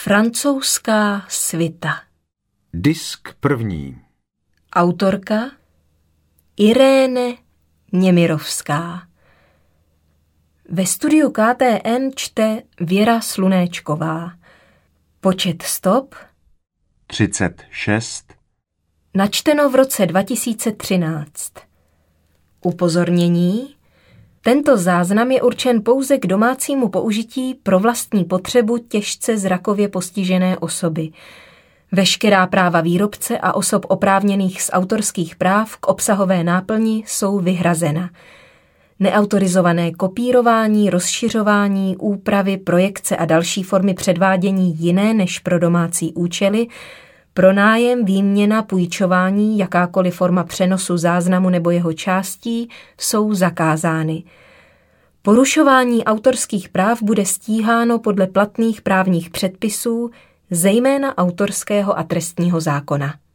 Francouzská svita. Disk první. Autorka Iréne Němirovská. Ve studiu KTN čte Věra Slunéčková. Počet stop 36. Načteno v roce 2013. Upozornění: tento záznam je určen pouze k domácímu použití pro vlastní potřebu těžce zrakově postižené osoby. Veškerá práva výrobce a osob oprávněných z autorských práv k obsahové náplni jsou vyhrazena. Neautorizované kopírování, rozšiřování, úpravy, projekce a další formy předvádění jiné než pro domácí účely, pronájem, výměna, půjčování, jakákoliv forma přenosu záznamu nebo jeho částí jsou zakázány. Porušování autorských práv bude stíháno podle platných právních předpisů, zejména autorského a trestního zákona.